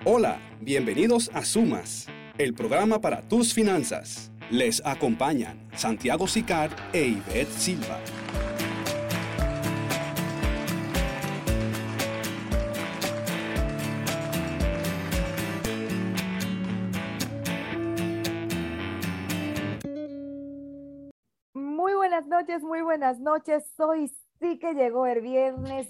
Hola, bienvenidos a Sumas, el programa para tus finanzas. Les acompañan Santiago Sicard e Ivette Silva. Muy buenas noches. Hoy sí que llegó el viernes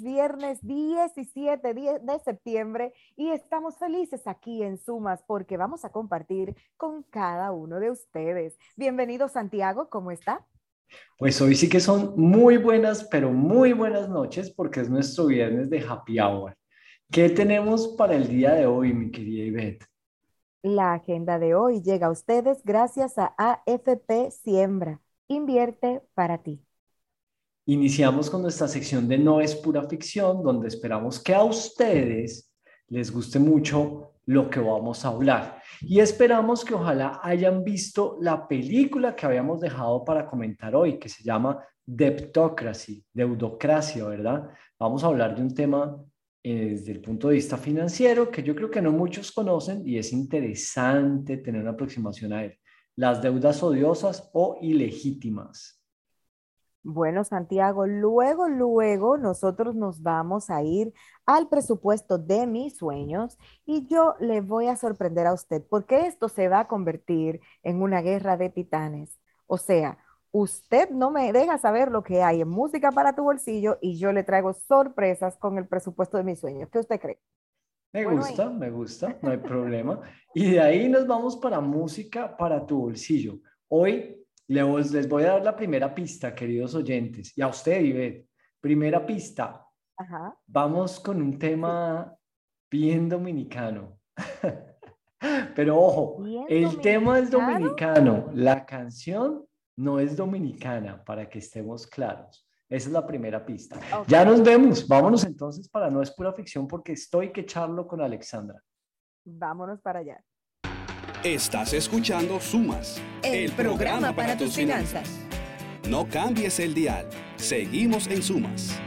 17 de septiembre y estamos felices aquí en Sumas porque vamos a compartir con cada uno de ustedes. Bienvenido, Santiago, ¿cómo está? Pues hoy sí que son muy buenas, pero muy buenas noches porque es nuestro viernes de Happy Hour. ¿Qué tenemos para el día de hoy, mi querida Ivette? La agenda de hoy llega a ustedes gracias a AFP Siembra. Invierte para ti. Iniciamos con nuestra sección de No es pura ficción, donde esperamos que a ustedes les guste mucho lo que vamos a hablar. Y esperamos que ojalá hayan visto la película que habíamos dejado para comentar hoy, que se llama Debtocracy, Deudocracia, ¿verdad? Vamos a hablar de un tema desde el punto de vista financiero que yo creo que no muchos conocen y es interesante tener una aproximación a él. Las deudas odiosas o ilegítimas. Bueno, Santiago, luego nosotros nos vamos a ir al presupuesto de mis sueños y yo le voy a sorprender a usted porque esto se va a convertir en una guerra de titanes. O sea, usted no me deja saber lo que hay en música para tu bolsillo y yo le traigo sorpresas con el presupuesto de mis sueños. ¿Qué usted cree? Bueno, Me gusta, no hay problema. Y de ahí nos vamos para música para tu bolsillo. Hoy les voy a dar la primera pista, queridos oyentes, y a usted, Ivette. Primera pista, ajá. vamos con un Sí. tema bien dominicano. Pero ojo, Bien el tema es dominicano. dominicano, la canción no es dominicana, para que estemos claros. Esa es la primera pista. Ok. Ya nos vemos. Vámonos entonces para No es pura ficción porque estoy que charlo con Alexandra. Vámonos para allá. Estás escuchando Sumas, el programa para tus finanzas. No cambies el dial. Seguimos en Sumas.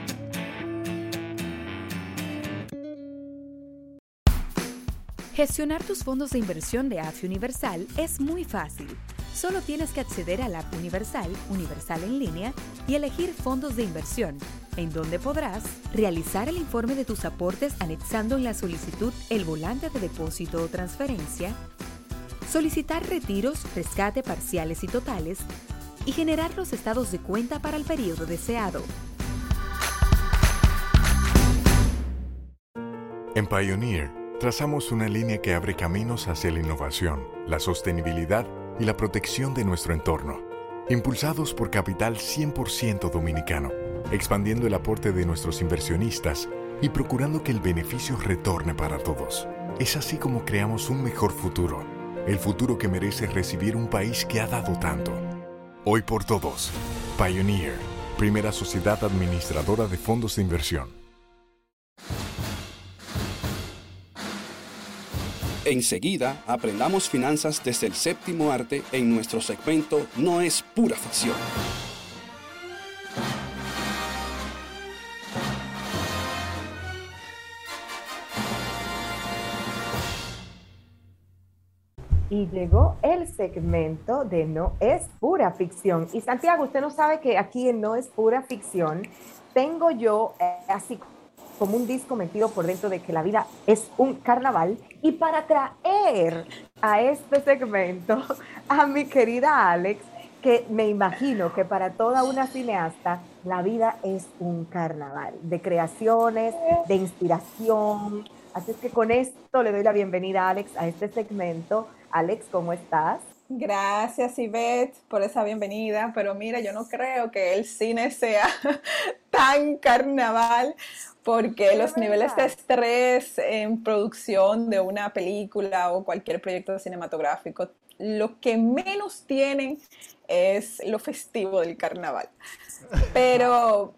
Gestionar tus fondos de inversión de AFI Universal es muy fácil. Solo tienes que acceder a la app Universal, Universal en línea, y elegir fondos de inversión, en donde podrás realizar el informe de tus aportes anexando en la solicitud el volante de depósito o transferencia, solicitar retiros, rescate parciales y totales, y generar los estados de cuenta para el periodo deseado. En Pioneer, trazamos una línea que abre caminos hacia la innovación, la sostenibilidad y la protección de nuestro entorno, impulsados por capital 100% dominicano, expandiendo el aporte de nuestros inversionistas y procurando que el beneficio retorne para todos. Es así como creamos un mejor futuro, el futuro que merece recibir un país que ha dado tanto. Hoy por todos, Pioneer, primera sociedad administradora de fondos de inversión. Enseguida, aprendamos finanzas desde el séptimo arte en nuestro segmento No es pura ficción. Y llegó el segmento de No es pura ficción. Y Santiago, usted no sabe que aquí en No es pura ficción tengo yo así como un disco metido por dentro de que la vida es un carnaval. Y para traer a este segmento a mi querida Alex, que me imagino que para toda una cineasta la vida es un carnaval de creaciones, de inspiración. Así es que con esto le doy la bienvenida a Alex a este segmento. Alex, ¿cómo estás? Gracias, Ivette, por esa bienvenida, pero mira, yo no creo que el cine sea tan carnaval, porque los niveles de estrés en producción de una película o cualquier proyecto cinematográfico, lo que menos tienen es lo festivo del carnaval. Pero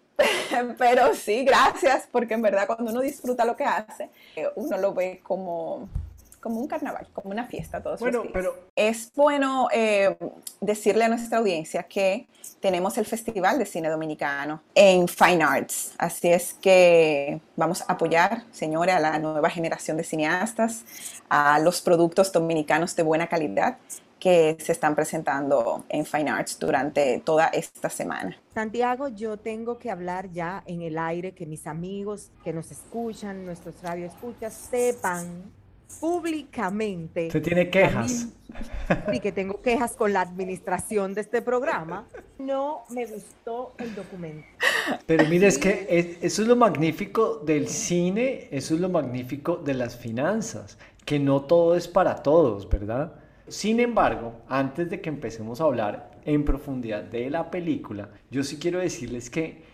sí, gracias, porque en verdad cuando uno disfruta lo que hace, uno lo ve como como un carnaval, como una fiesta todos Bueno, los días. pero Es bueno decirle a nuestra audiencia que tenemos el Festival de Cine Dominicano en Fine Arts, así es que vamos a apoyar, señores, a la nueva generación de cineastas, a los productos dominicanos de buena calidad que se están presentando en Fine Arts durante toda esta semana. Santiago, yo tengo que hablar ya en el aire, que mis amigos que nos escuchan, nuestros radioescuchas, sepan públicamente. usted tiene quejas. Sí, que tengo quejas con la administración de este programa. No me gustó el documento. Pero mire, es que eso es lo magnífico del cine, eso es lo magnífico de las finanzas, que no todo es para todos, ¿verdad? Sin embargo, antes de que empecemos a hablar en profundidad de la película, yo sí quiero decirles que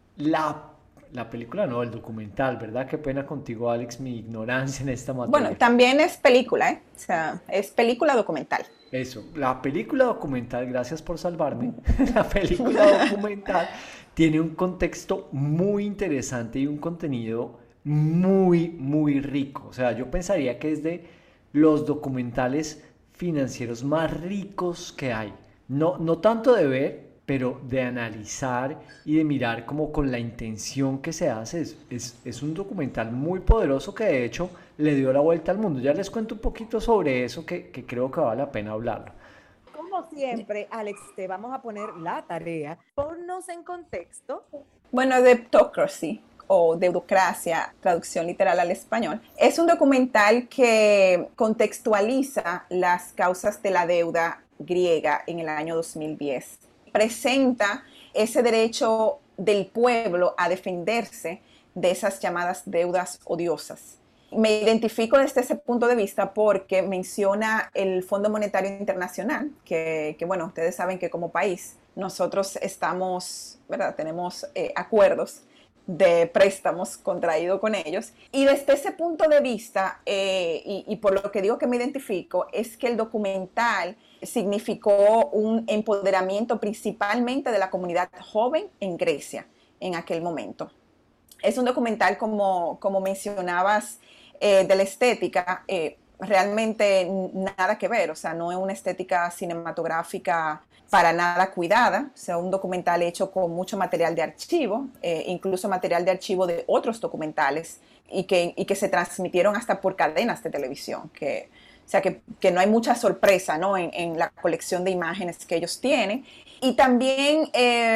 la película no, el documental, ¿verdad? Qué pena contigo, Alex, mi ignorancia en esta materia. Bueno, también es película, ¿eh? O sea, es película documental. Eso, la película documental, gracias por salvarme, la película documental tiene un contexto muy interesante y un contenido muy, muy rico. O sea, yo pensaría que es de los documentales financieros más ricos que hay. No tanto de ver, pero de analizar y de mirar como con la intención que se hace. Es un documental muy poderoso que de hecho le dio la vuelta al mundo. Ya les cuento un poquito sobre eso que creo que vale la pena hablarlo. Como siempre, Alex, te vamos a poner la tarea. Ponnos en contexto. Bueno, Debtocracy o Deutocracia, traducción literal al español, es un documental que contextualiza las causas de la deuda griega en el año 2010. Presenta ese derecho del pueblo a defenderse de esas llamadas deudas odiosas. Me identifico desde ese punto de vista porque menciona el Fondo Monetario Internacional, que bueno, ustedes saben que como país nosotros estamos, ¿verdad? Tenemos acuerdos de préstamos contraídos con ellos. Y desde ese punto de vista, y por lo que digo que me identifico, es que el documental significó un empoderamiento principalmente de la comunidad joven en Grecia en aquel momento. Es un documental, como mencionabas, de la estética, realmente nada que ver, o sea, no es una estética cinematográfica para nada cuidada, o sea, un documental hecho con mucho material de archivo, incluso material de archivo de otros documentales y que se transmitieron hasta por cadenas de televisión, o sea, que no hay mucha sorpresa, ¿no? en la colección de imágenes que ellos tienen. Y también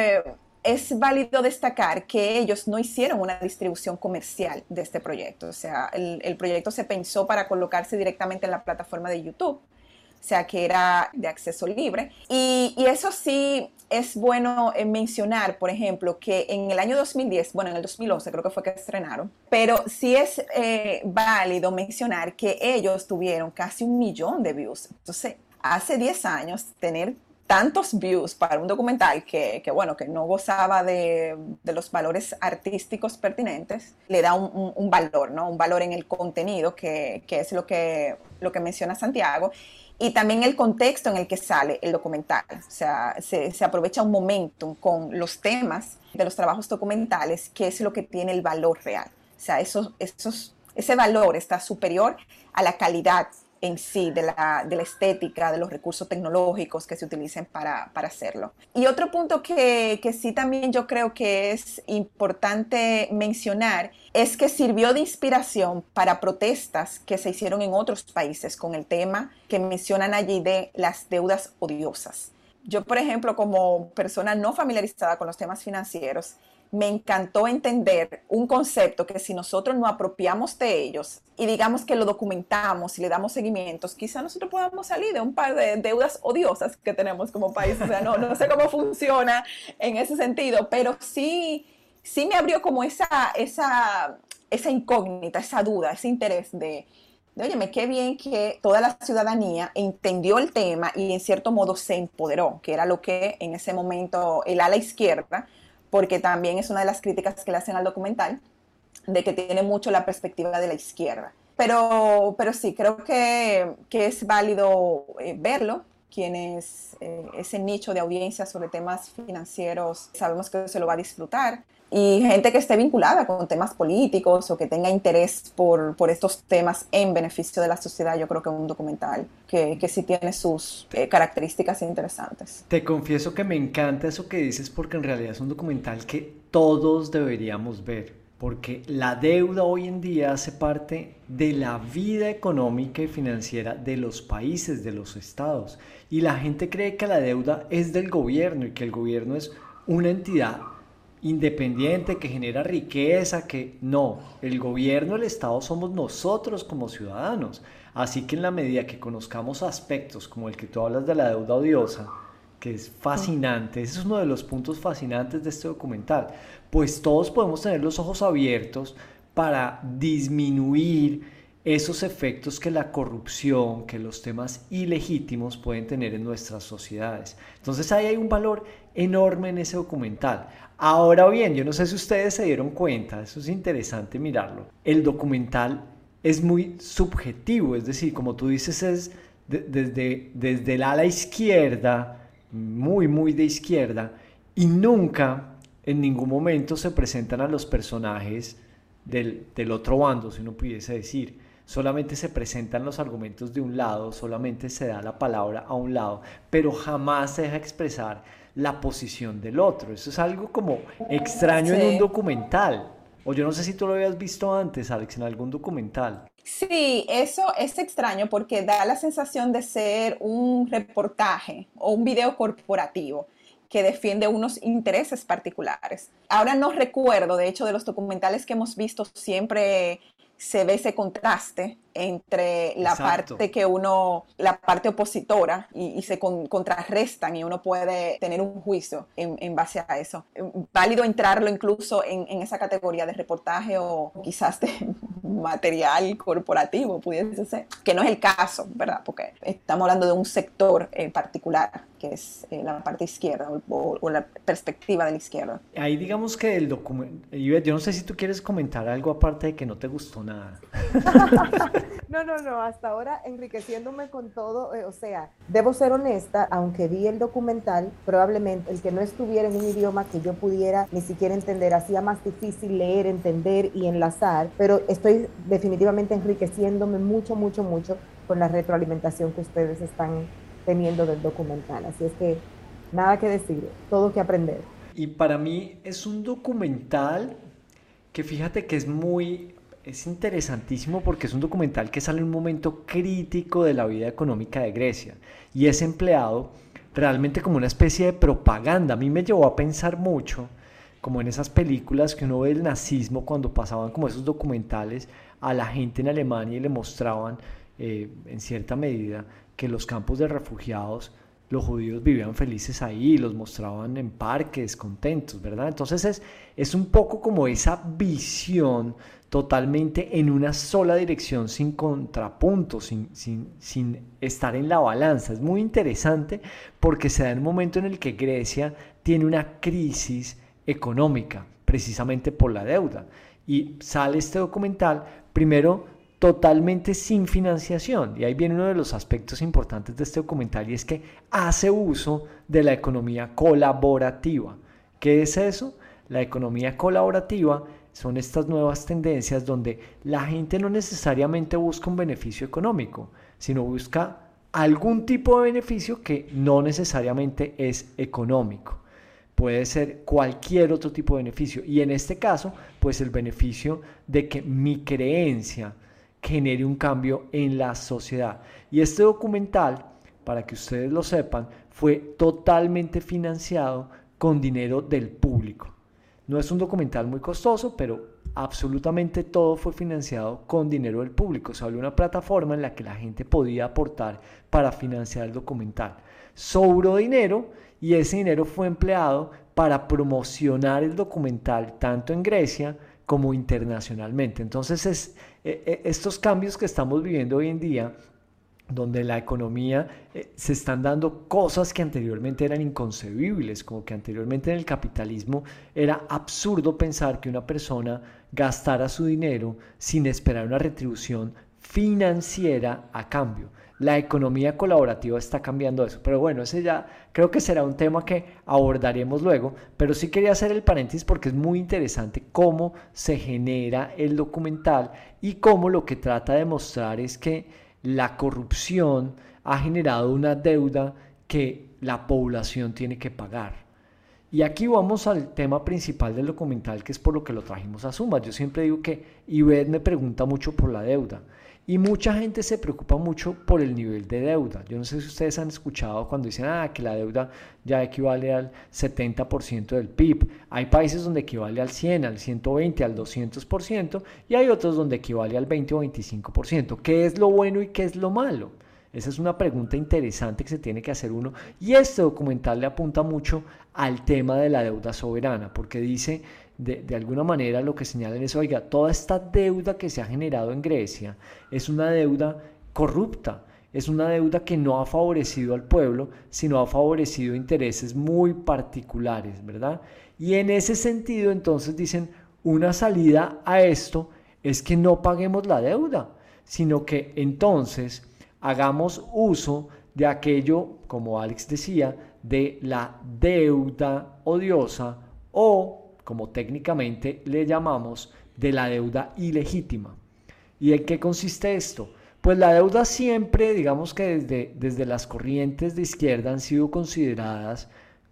es válido destacar que ellos no hicieron una distribución comercial de este proyecto. O sea, el proyecto se pensó para colocarse directamente en la plataforma de YouTube, o sea, que era de acceso libre. Y eso sí es bueno mencionar, por ejemplo, que en el año 2010, bueno, en el 2011 creo que fue que estrenaron, pero sí es válido mencionar que ellos tuvieron casi 1 millón de views. Entonces, hace 10 años, tener tantos views para un documental que bueno, que no gozaba de los valores artísticos pertinentes, le da un valor, ¿no? Un valor en el contenido, que es lo que menciona Santiago, y también el contexto en el que sale el documental. O sea, se aprovecha un momentum con los temas de los trabajos documentales, que es lo que tiene el valor real. O sea, ese valor está superior a la calidad en sí, de la estética, de los recursos tecnológicos que se utilicen para hacerlo. Y otro punto que sí también yo creo que es importante mencionar es que sirvió de inspiración para protestas que se hicieron en otros países con el tema que mencionan allí de las deudas odiosas. Yo, por ejemplo, como persona no familiarizada con los temas financieros, me encantó entender un concepto que si nosotros nos apropiamos de ellos y digamos que lo documentamos y le damos seguimientos, quizá nosotros podamos salir de un par de deudas odiosas que tenemos como país. O sea, no sé cómo funciona en ese sentido, pero sí me abrió como esa incógnita, esa duda, ese interés de óyeme, qué bien que toda la ciudadanía entendió el tema y en cierto modo se empoderó, que era lo que en ese momento el ala izquierda, porque también es una de las críticas que le hacen al documental, de que tiene mucho la perspectiva de la izquierda. Pero sí, creo que es válido verlo. Quienes ese nicho de audiencia sobre temas financieros sabemos que se lo va a disfrutar. y gente que esté vinculada con temas políticos o que tenga interés por estos temas en beneficio de la sociedad. Yo creo que es un documental que sí tiene sus características interesantes. Te confieso que me encanta eso que dices, porque en realidad es un documental que todos deberíamos ver, porque la deuda hoy en día hace parte de la vida económica y financiera de los países, de los estados, y la gente cree que la deuda es del gobierno y que el gobierno es una entidad independiente que genera riqueza, que no, el gobierno, el Estado somos nosotros como ciudadanos. Así que en la medida que conozcamos aspectos como el que tú hablas de la deuda odiosa, que es fascinante, ese es uno de los puntos fascinantes de este documental, pues todos podemos tener los ojos abiertos para disminuir esos efectos que la corrupción, que los temas ilegítimos pueden tener en nuestras sociedades. Entonces ahí hay un valor enorme en ese documental. Ahora bien, yo no sé si ustedes se dieron cuenta, eso es interesante mirarlo. El documental es muy subjetivo, es decir, como tú dices, es desde el ala izquierda, muy de izquierda, y nunca en ningún momento se presentan a los personajes del otro bando, si uno pudiese decir. Solamente se presentan los argumentos de un lado, solamente se da la palabra a un lado, pero jamás se deja expresar la posición del otro. Eso es algo como extraño en un documental. O yo no sé si tú lo habías visto antes, Alex, en algún documental. Sí, eso es extraño porque da la sensación de ser un reportaje o un video corporativo que defiende unos intereses particulares. Ahora no recuerdo, de hecho, de los documentales que hemos visto siempre se ve ese contraste entre la la parte opositora y se contrarrestan y uno puede tener un juicio en base a eso. Válido entrarlo incluso en esa categoría de reportaje o quizás de material corporativo, pudiese ser, que no es el caso, ¿verdad? Porque estamos hablando de un sector particular, que es la parte izquierda o la perspectiva de la izquierda. Ahí digamos que el documento, yo no sé si tú quieres comentar algo aparte de que no te gustó nada. No, hasta ahora enriqueciéndome con todo, o sea, debo ser honesta, aunque vi el documental, probablemente el que no estuviera en un idioma que yo pudiera ni siquiera entender, hacía más difícil leer, entender y enlazar, pero estoy definitivamente enriqueciéndome mucho con la retroalimentación que ustedes están teniendo del documental, así es que nada que decir, todo que aprender. Y para mí es un documental que fíjate que es interesantísimo porque es un documental que sale en un momento crítico de la vida económica de Grecia y es empleado realmente como una especie de propaganda. A mí me llevó a pensar mucho como en esas películas que uno ve del nazismo cuando pasaban como esos documentales a la gente en Alemania y le mostraban en cierta medida que los campos de refugiados, los judíos vivían felices ahí, los mostraban en parques, contentos, ¿verdad? Entonces es un poco como esa visión totalmente en una sola dirección, sin contrapunto, sin estar en la balanza. Es muy interesante porque se da en un momento en el que Grecia tiene una crisis económica, precisamente por la deuda. Y sale este documental, primero, totalmente sin financiación. Y ahí viene uno de los aspectos importantes de este documental y es que hace uso de la economía colaborativa. ¿Qué es eso? La economía colaborativa son estas nuevas tendencias donde la gente no necesariamente busca un beneficio económico, sino busca algún tipo de beneficio que no necesariamente es económico. Puede ser cualquier otro tipo de beneficio. Y en este caso, pues el beneficio de que mi creencia genere un cambio en la sociedad. Y este documental, para que ustedes lo sepan, fue totalmente financiado con dinero del público. No es un documental muy costoso, pero absolutamente todo fue financiado con dinero del público. Se abrió una plataforma en la que la gente podía aportar para financiar el documental. Sobró dinero y ese dinero fue empleado para promocionar el documental tanto en Grecia como internacionalmente. Entonces estos cambios que estamos viviendo hoy en día, donde la economía se están dando cosas que anteriormente eran inconcebibles, como que anteriormente en el capitalismo era absurdo pensar que una persona gastara su dinero sin esperar una retribución financiera a cambio. la economía colaborativa está cambiando eso. Pero bueno, ese ya creo que será un tema que abordaremos luego, pero sí quería hacer el paréntesis porque es muy interesante cómo se genera el documental y cómo lo que trata de mostrar es que la corrupción ha generado una deuda que la población tiene que pagar. Y aquí vamos al tema principal del documental, que es por lo que lo trajimos a Sumas. Yo siempre digo que Ivette me pregunta mucho por la deuda y mucha gente se preocupa mucho por el nivel de deuda. Yo no sé si ustedes han escuchado cuando dicen que la deuda ya equivale al 70% del PIB. Hay países donde equivale al 100, al 120, al 200% y hay otros donde equivale al 20 o 25%. ¿Qué es lo bueno y qué es lo malo? Esa es una pregunta interesante que se tiene que hacer uno y este documental le apunta mucho al tema de la deuda soberana porque dice de alguna manera lo que señalan es, oiga, toda esta deuda que se ha generado en Grecia es una deuda corrupta, es una deuda que no ha favorecido al pueblo, sino ha favorecido intereses muy particulares, ¿verdad? Y en ese sentido entonces dicen, una salida a esto es que no paguemos la deuda, sino que entonces hagamos uso de aquello, como Alex decía, de la deuda odiosa o, como técnicamente le llamamos, de la deuda ilegítima. ¿Y en qué consiste esto? Pues la deuda siempre, digamos que desde las corrientes de izquierda han sido consideradas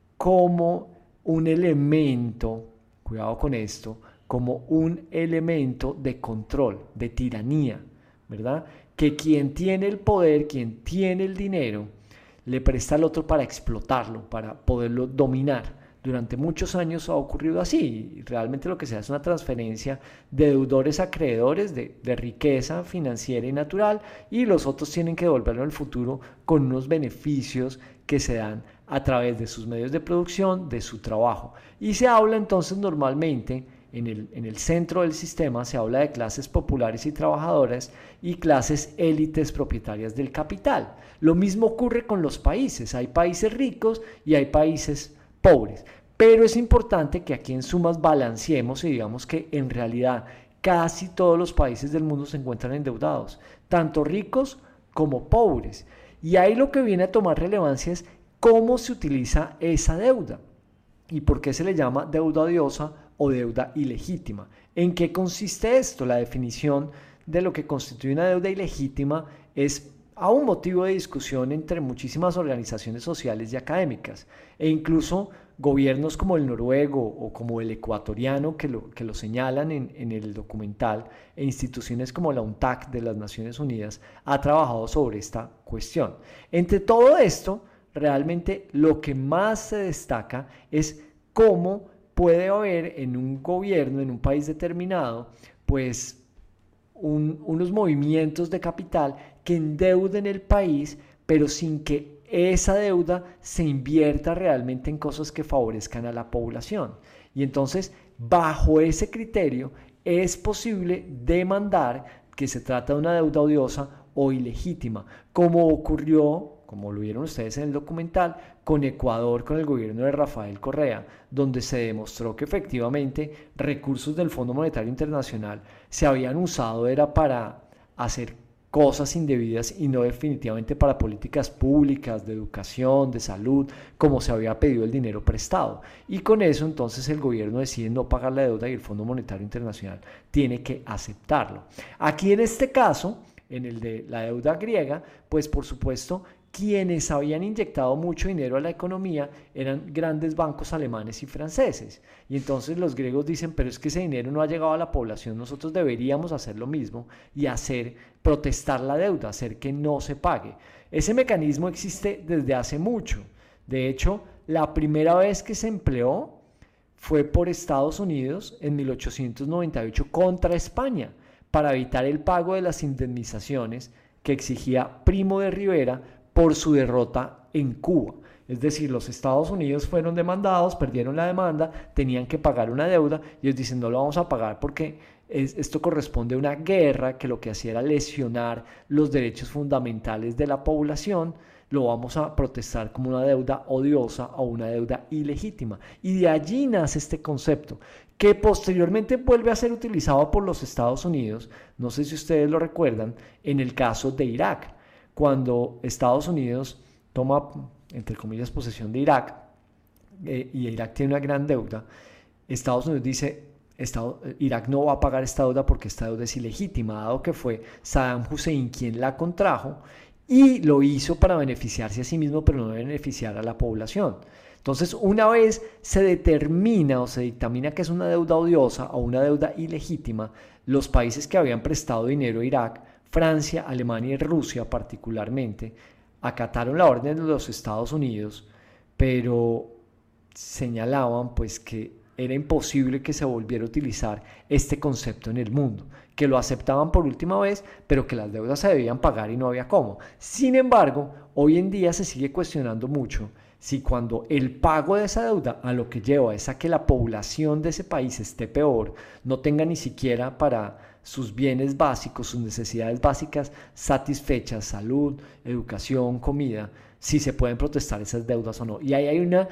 como un elemento, cuidado con esto, como un elemento de control, de tiranía, ¿verdad? Que quien tiene el poder, quien tiene el dinero, le presta al otro para explotarlo, para poderlo dominar. Durante muchos años ha ocurrido así. Realmente lo que se hace es una transferencia de deudores a acreedores de riqueza financiera y natural y los otros tienen que devolverlo en el futuro con unos beneficios que se dan a través de sus medios de producción, de su trabajo. Y se habla entonces normalmente en el centro del sistema se habla de clases populares y trabajadoras y clases élites propietarias del capital. Lo mismo ocurre con los países. Hay países ricos y hay países pobres. Pero es importante que aquí en Sumas balanceemos y digamos que en realidad casi todos los países del mundo se encuentran endeudados, tanto ricos como pobres. Y ahí lo que viene a tomar relevancia es cómo se utiliza esa deuda y por qué se le llama deuda odiosa o deuda ilegítima. ¿En qué consiste esto? La definición de lo que constituye una deuda ilegítima es aún motivo de discusión entre muchísimas organizaciones sociales y académicas e incluso gobiernos como el noruego o como el ecuatoriano que lo señalan en el documental e instituciones como la UNTAC de las Naciones Unidas ha trabajado sobre esta cuestión. Entre todo esto, realmente lo que más se destaca es cómo puede haber en un gobierno, en un país determinado, pues unos movimientos de capital que endeuden el país, pero sin que esa deuda se invierta realmente en cosas que favorezcan a la población. Y entonces, bajo ese criterio, es posible demandar que se trata de una deuda odiosa o ilegítima, como ocurrió, como lo vieron ustedes en el documental, con Ecuador, con el gobierno de Rafael Correa, donde se demostró que efectivamente recursos del Fondo Monetario Internacional se habían usado era para hacer cosas indebidas y no definitivamente para políticas públicas de educación, de salud, como se había pedido el dinero prestado. Y con eso entonces el gobierno decide no pagar la deuda y el Fondo Monetario Internacional tiene que aceptarlo. Aquí en este caso, en el de la deuda griega, pues por supuesto quienes habían inyectado mucho dinero a la economía eran grandes bancos alemanes y franceses. Y entonces los griegos dicen, pero es que ese dinero no ha llegado a la población, nosotros deberíamos hacer lo mismo y protestar la deuda, hacer que no se pague. Ese mecanismo existe desde hace mucho. De hecho, la primera vez que se empleó fue por Estados Unidos en 1898 contra España, para evitar el pago de las indemnizaciones que exigía Primo de Rivera por su derrota en Cuba. Es decir, los Estados Unidos fueron demandados, perdieron la demanda, tenían que pagar una deuda y ellos dicen no lo vamos a pagar porque esto corresponde a una guerra que lo que hacía era lesionar los derechos fundamentales de la población, lo vamos a protestar como una deuda odiosa o una deuda ilegítima. Y de allí nace este concepto, que posteriormente vuelve a ser utilizado por los Estados Unidos, no sé si ustedes lo recuerdan, en el caso de Irak, cuando Estados Unidos toma, entre comillas, posesión de Irak, y Irak tiene una gran deuda, Estados Unidos dice, Irak no va a pagar esta deuda porque esta deuda es ilegítima, dado que fue Saddam Hussein quien la contrajo y lo hizo para beneficiarse a sí mismo, pero no beneficiar a la población. Entonces, una vez se determina o se dictamina que es una deuda odiosa o una deuda ilegítima, los países que habían prestado dinero a Irak, Francia, Alemania y Rusia particularmente, acataron la orden de los Estados Unidos, pero señalaban pues que era imposible que se volviera a utilizar este concepto en el mundo, que lo aceptaban por última vez, pero que las deudas se debían pagar y no había cómo. Sin embargo, hoy en día se sigue cuestionando mucho si cuando el pago de esa deuda a lo que lleva es a que la población de ese país esté peor, no tenga ni siquiera para sus bienes básicos, sus necesidades básicas satisfechas, salud, educación, comida, si se pueden protestar esas deudas o no. Y ahí hay una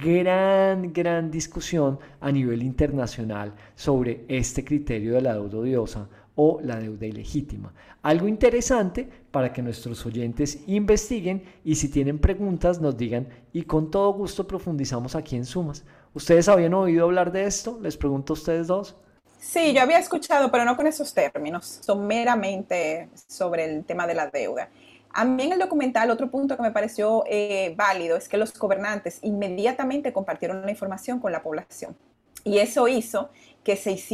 gran discusión a nivel internacional sobre este criterio de la deuda odiosa o la deuda ilegítima. Algo interesante para que nuestros oyentes investiguen y si tienen preguntas nos digan y con todo gusto profundizamos aquí en Sumas. ¿Ustedes habían oído hablar de esto? Les pregunto a ustedes dos. Sí, yo había escuchado, pero no con esos términos, someramente sobre el tema de la deuda. A mí en el documental otro punto que me pareció válido es que los gobernantes inmediatamente compartieron la información con la población y eso hizo que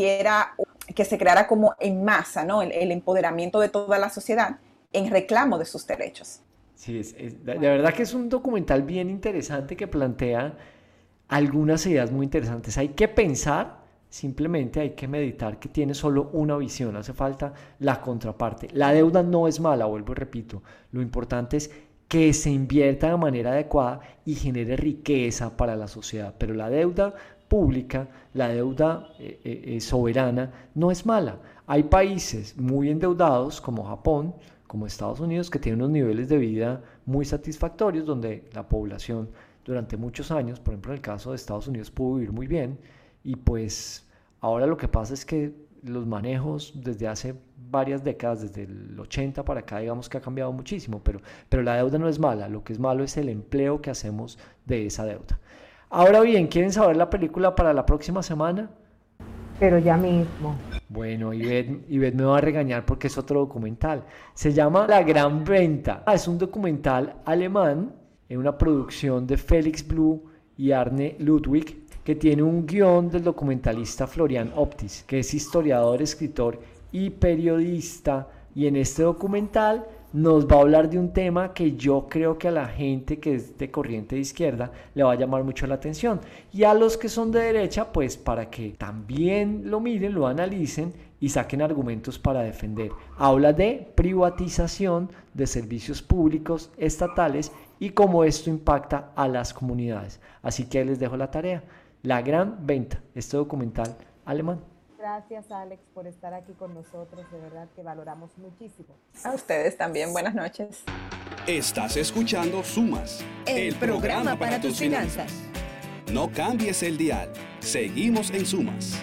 se creara como en masa, ¿no? el empoderamiento de toda la sociedad en reclamo de sus derechos. Sí, de verdad que es un documental bien interesante que plantea algunas ideas muy interesantes. Hay que pensar, simplemente hay que meditar que tiene solo una visión, hace falta la contraparte. La deuda no es mala, vuelvo y repito, lo importante es que se invierta de manera adecuada y genere riqueza para la sociedad, pero la deuda pública, la deuda soberana no es mala. Hay países muy endeudados como Japón, como Estados Unidos, que tienen unos niveles de vida muy satisfactorios, donde la población durante muchos años, por ejemplo en el caso de Estados Unidos, pudo vivir muy bien. Y pues ahora lo que pasa es que los manejos desde hace varias décadas, desde el 80 para acá, digamos que ha cambiado muchísimo, pero la deuda no es mala, lo que es malo es el empleo que hacemos de esa deuda. Ahora bien, ¿quieren saber la película para la próxima semana? Pero ya mismo. Bueno, Ivette me va a regañar porque es otro documental. Se llama La Gran Venta. Es un documental alemán, en una producción de Felix Blue y Arne Ludwig, que tiene un guión del documentalista Florian Optis, que es historiador, escritor y periodista, y en este documental nos va a hablar de un tema que yo creo que a la gente que es de corriente de izquierda le va a llamar mucho la atención, y a los que son de derecha, pues para que también lo miren, lo analicen y saquen argumentos para defender. Habla de privatización de servicios públicos estatales y cómo esto impacta a las comunidades. Así que ahí les dejo la tarea. La Gran Venta, este documental alemán. Gracias, Alex, por estar aquí con nosotros. De verdad que valoramos muchísimo. A ustedes también. Buenas noches. Estás escuchando Sumas, el programa para tus finanzas. No cambies el dial. Seguimos en Sumas.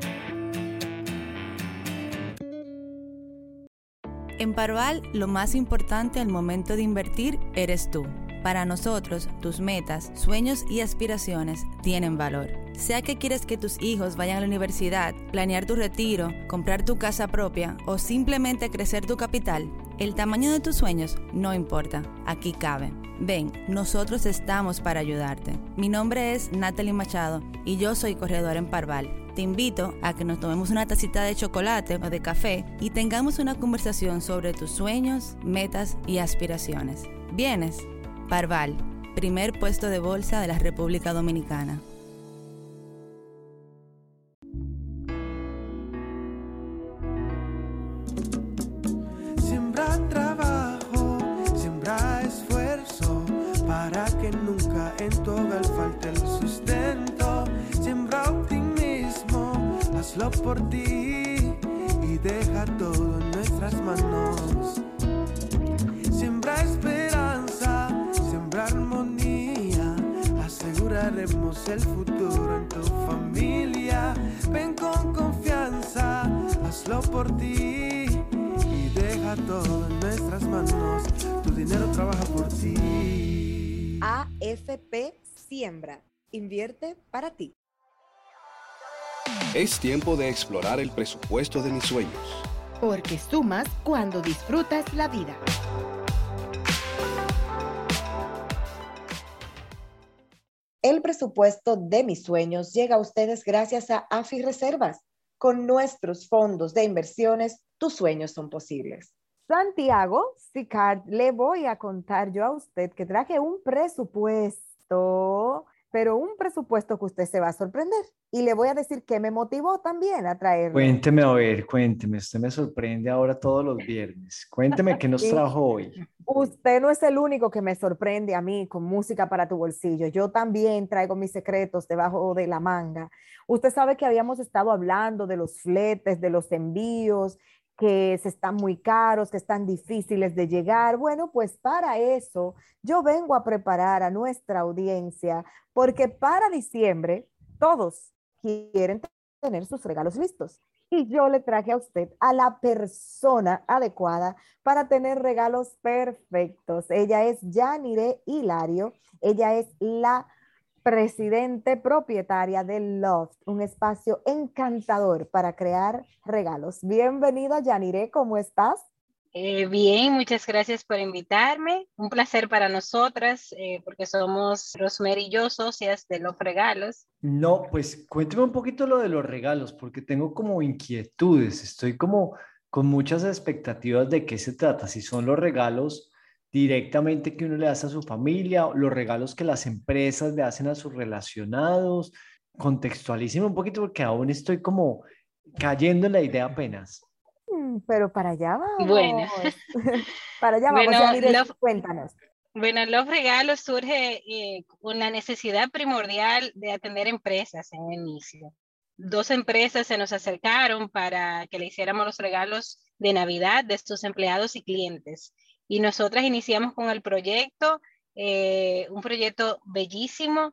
En Parval, lo más importante al momento de invertir eres tú. Para nosotros, tus metas, sueños y aspiraciones tienen valor. Sea que quieres que tus hijos vayan a la universidad, planear tu retiro, comprar tu casa propia o simplemente crecer tu capital, el tamaño de tus sueños no importa, aquí cabe. Ven, nosotros estamos para ayudarte. Mi nombre es Natalie Machado y yo soy corredora en Parval. Te invito a que nos tomemos una tacita de chocolate o de café y tengamos una conversación sobre tus sueños, metas y aspiraciones. ¿Vienes? Parval, primer puesto de bolsa de la República Dominicana. Siembra trabajo, siembra esfuerzo, para que nunca en tu hogar falte el sustento. Siembra optimismo, hazlo por ti y deja todo en nuestras manos. Siembra esperanza, siembra armonía, aseguraremos el futuro en tu familia. Ven con confianza, hazlo por ti y deja está todo en nuestras manos. Tu dinero trabaja por ti. AFP Siembra. Invierte para ti. Es tiempo de explorar el presupuesto de mis sueños. Porque sumas cuando disfrutas la vida. El presupuesto de mis sueños llega a ustedes gracias a AFI Reservas. Con nuestros fondos de inversiones, tus sueños son posibles. Santiago Sicard, le voy a contar yo a usted que traje un presupuesto, pero un presupuesto que usted se va a sorprender. Y le voy a decir que me motivó también a traerlo. Cuénteme, a ver, cuénteme. Usted me sorprende ahora todos los viernes. Cuénteme qué nos trajo hoy. Usted no es el único que me sorprende a mí con música para tu bolsillo. Yo también traigo mis secretos debajo de la manga. Usted sabe que habíamos estado hablando de los fletes, de los envíos, que se están muy caros, que están difíciles de llegar. Bueno, pues para eso yo vengo a preparar a nuestra audiencia, porque para diciembre todos quieren tener sus regalos listos. Y yo le traje a usted a la persona adecuada para tener regalos perfectos. Ella es Yanire Hilario. Ella es la presidente propietaria de Loft, un espacio encantador para crear regalos. Bienvenida, Yanire, ¿cómo estás? Bien, muchas gracias por invitarme. Un placer para nosotras, porque somos Rosemary y yo, socias de Los Regalos. No, pues cuénteme un poquito lo de los regalos, porque tengo como inquietudes. Estoy como con muchas expectativas de qué se trata. Si son los regalos directamente que uno le hace a su familia, los regalos que las empresas le hacen a sus relacionados. Contextualíceme un poquito porque aún estoy como cayendo en la idea apenas. Pero para allá vamos. Bueno, para allá vamos, bueno, Yanire, cuéntanos. Bueno, Los Regalos surge con la necesidad primordial de atender empresas en el inicio. 2 empresas se nos acercaron para que le hiciéramos los regalos de Navidad de sus empleados y clientes. Y nosotras iniciamos con el proyecto, un proyecto bellísimo,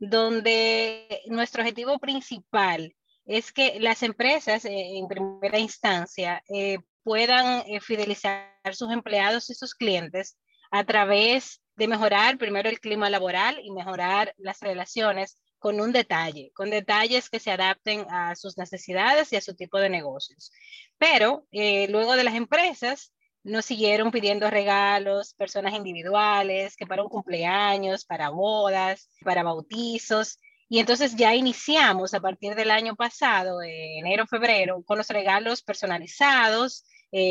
donde nuestro objetivo principal es que las empresas, en primera instancia, puedan fidelizar a sus empleados y sus clientes a través de mejorar primero el clima laboral y mejorar las relaciones con con detalles que se adapten a sus necesidades y a su tipo de negocios. Pero luego de las empresas, nos siguieron pidiendo regalos, personas individuales, que para un cumpleaños, para bodas, para bautizos. Y entonces ya iniciamos a partir del año pasado, enero, febrero, con los regalos personalizados,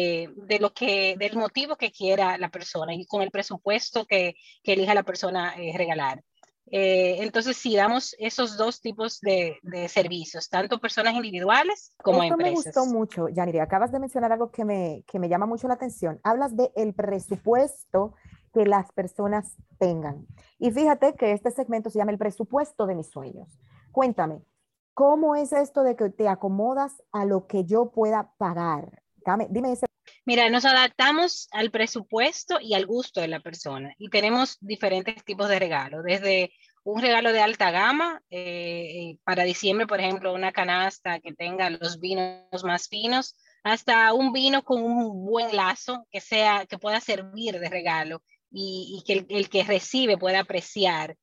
del motivo que quiera la persona y con el presupuesto que elija la persona regalar. Entonces sí, damos esos 2 tipos de servicios, tanto personas individuales como Esto empresas. me gustó mucho, Yanire. Acabas de mencionar algo que me llama mucho la atención. Hablas del presupuesto que las personas tengan. Y fíjate que este segmento se llama el presupuesto de mis sueños. Cuéntame, ¿cómo es esto de que te acomodas a lo que yo pueda pagar? Dime ese. Mira, nos adaptamos al presupuesto y al gusto de la persona y tenemos diferentes tipos de regalos, desde un regalo de alta gama, para diciembre, por ejemplo, una canasta que tenga los vinos más finos, hasta un vino con un buen lazo que pueda servir de regalo y que el que recibe pueda apreciar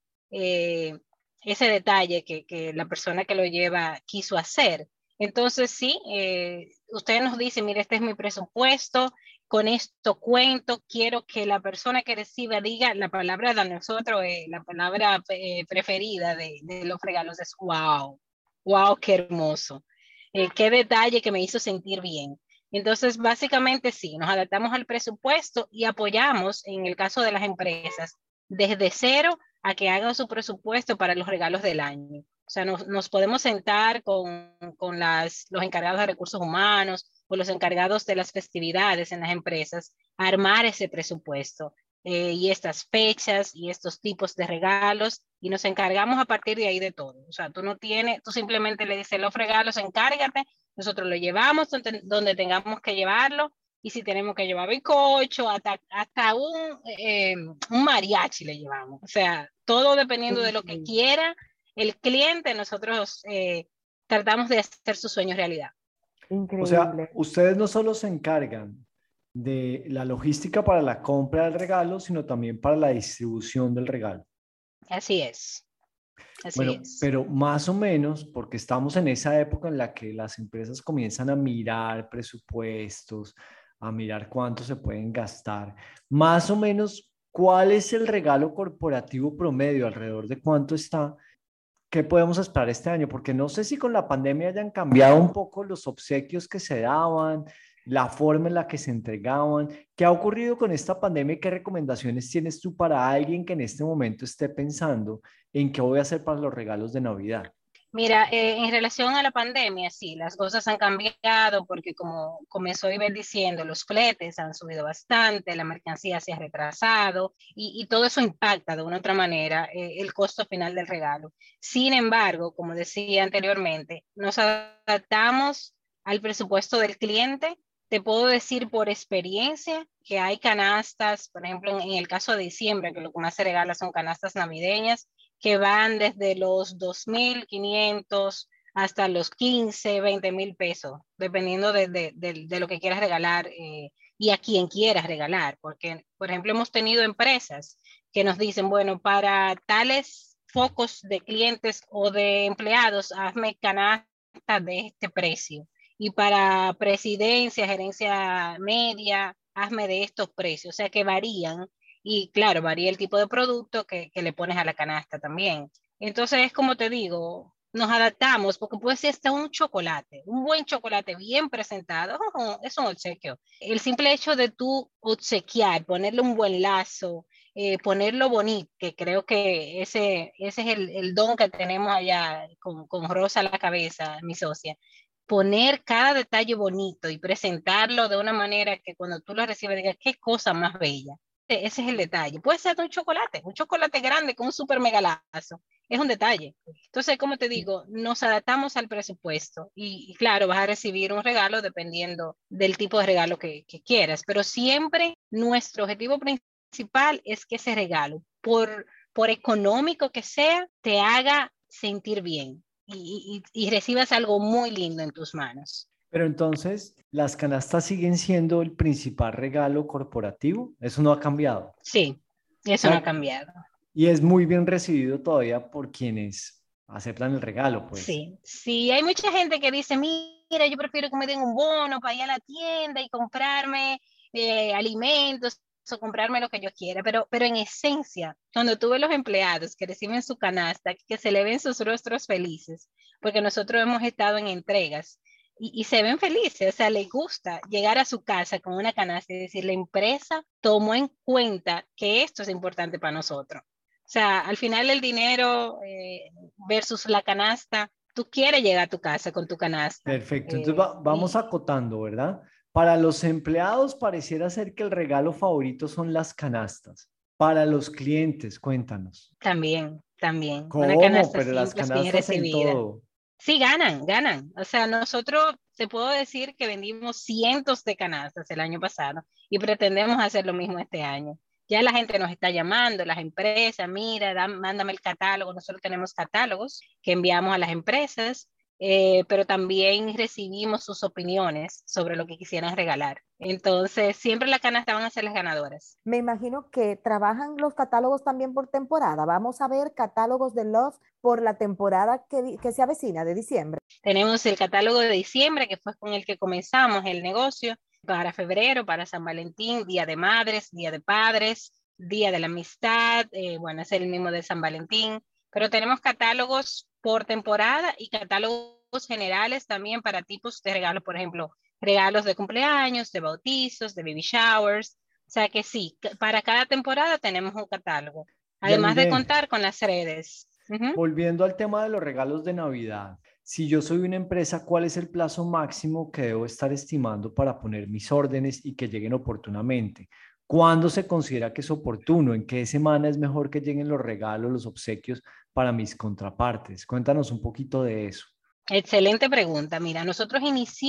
ese detalle que la persona que lo lleva quiso hacer. Entonces, sí, usted nos dice, mire, este es mi presupuesto, con esto cuento, quiero que la persona que reciba diga la palabra de nosotros, la palabra preferida de los regalos es wow, wow, qué hermoso, qué detalle que me hizo sentir bien. Entonces, básicamente sí, nos adaptamos al presupuesto y apoyamos, en el caso de las empresas, desde cero a que hagan su presupuesto para los regalos del año. O sea, nos podemos sentar con los encargados de recursos humanos o los encargados de las festividades en las empresas a armar ese presupuesto y estas fechas y estos tipos de regalos y nos encargamos a partir de ahí de todo. O sea, tú simplemente le dices los regalos, encárgate, nosotros lo llevamos donde tengamos que llevarlo y si tenemos que llevar bizcocho, hasta un mariachi le llevamos. O sea, todo dependiendo de lo que quiera el cliente, nosotros tratamos de hacer sus sueños realidad. Increíble. O sea, ustedes no solo se encargan de la logística para la compra del regalo, sino también para la distribución del regalo. Así es. Bueno, pero más o menos, porque estamos en esa época en la que las empresas comienzan a mirar presupuestos, a mirar cuánto se pueden gastar, más o menos, ¿cuál es el regalo corporativo promedio? ¿Alrededor de cuánto está? ¿Qué podemos esperar este año? Porque no sé si con la pandemia hayan cambiado un poco los obsequios que se daban, la forma en la que se entregaban. ¿Qué ha ocurrido con esta pandemia y qué recomendaciones tienes tú para alguien que en este momento esté pensando en qué voy a hacer para los regalos de Navidad? Mira, en relación a la pandemia, sí, las cosas han cambiado porque como comenzó Iber diciendo, los fletes han subido bastante, la mercancía se ha retrasado y todo eso impacta de una u otra manera el costo final del regalo. Sin embargo, como decía anteriormente, nos adaptamos al presupuesto del cliente. Te puedo decir por experiencia que hay canastas, por ejemplo, en el caso de diciembre, que lo que más se regala son canastas navideñas, que van desde los 2.500 hasta los 15, 20,000 pesos, dependiendo de lo que quieras regalar y a quien quieras regalar. Porque, por ejemplo, hemos tenido empresas que nos dicen, bueno, para tales focos de clientes o de empleados, hazme canastas de este precio. Y para presidencia, gerencia media, hazme de estos precios. O sea que varían. Y claro, varía el tipo de producto que le pones a la canasta también. Entonces, es como te digo, nos adaptamos porque puede ser hasta un chocolate, un buen chocolate bien presentado, es un obsequio. El simple hecho de tú obsequiar, ponerle un buen lazo, ponerlo bonito, que creo que ese es el don que tenemos allá con Rosa a la cabeza, mi socia. Poner cada detalle bonito y presentarlo de una manera que cuando tú lo recibes digas, qué cosa más bella. Ese es el detalle. Puede ser un chocolate grande con un super megalazo. Es un detalle. Entonces, como te digo, nos adaptamos al presupuesto y claro, vas a recibir un regalo dependiendo del tipo de regalo que quieras, pero siempre nuestro objetivo principal es que ese regalo, por económico que sea, te haga sentir bien y recibas algo muy lindo en tus manos. Pero entonces, ¿las canastas siguen siendo el principal regalo corporativo? ¿Eso no ha cambiado? Sí, eso no ha cambiado. Y es muy bien recibido todavía por quienes aceptan el regalo, pues. Sí, sí, hay mucha gente que dice, mira, yo prefiero que me den un bono para ir a la tienda y comprarme alimentos o comprarme lo que yo quiera, pero en esencia, cuando tú ves los empleados que reciben su canasta, que se le ven sus rostros felices, porque nosotros hemos estado en entregas, y se ven felices, o sea, les gusta llegar a su casa con una canasta y decir, la empresa tomó en cuenta que esto es importante para nosotros. O sea, al final el dinero versus la canasta, tú quieres llegar a tu casa con tu canasta. Perfecto, entonces vamos acotando, ¿verdad? Para los empleados pareciera ser que el regalo favorito son las canastas. Para los clientes, cuéntanos. También. ¿Cómo? Una canasta Pero las simple, bien canastas en recibida. todo. Sí, ganan. O sea, nosotros te puedo decir que vendimos cientos de canastas el año pasado y pretendemos hacer lo mismo este año. Ya la gente nos está llamando, las empresas, mira, mándame el catálogo. Nosotros tenemos catálogos que enviamos a las empresas, pero también recibimos sus opiniones sobre lo que quisieran regalar. Entonces, siempre las canastas van a ser las ganadoras. Me imagino que trabajan los catálogos también por temporada. Vamos a ver catálogos de Love por la temporada que se avecina de diciembre. Tenemos el catálogo de diciembre, que fue con el que comenzamos el negocio, para febrero, para San Valentín, Día de Madres, Día de Padres, Día de la Amistad, bueno, es el mismo de San Valentín, pero tenemos catálogos por temporada y catálogos generales también para tipos de regalos, por ejemplo, regalos de cumpleaños, de bautizos, de baby showers, o sea que sí, para cada temporada tenemos un catálogo, además de contar con las redes. Volviendo al tema de los regalos de Navidad, si yo soy una empresa, ¿cuál es el plazo máximo que debo estar estimando para poner mis órdenes y que lleguen oportunamente? ¿Cuándo se considera que es oportuno? ¿En qué semana es mejor que lleguen los regalos, los obsequios para mis contrapartes? Cuéntanos un poquito de eso. Excelente pregunta. Mira, nosotros